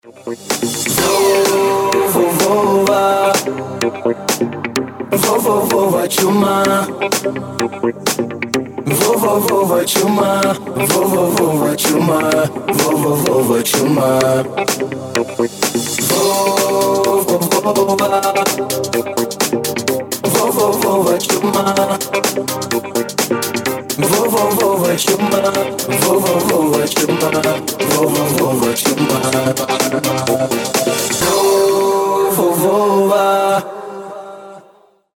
Vovova, vovova chuma, vovova chuma, vovova chuma, vovova chuma, vovova chuma, vovova chuma, vovova chuma, vovova chuma.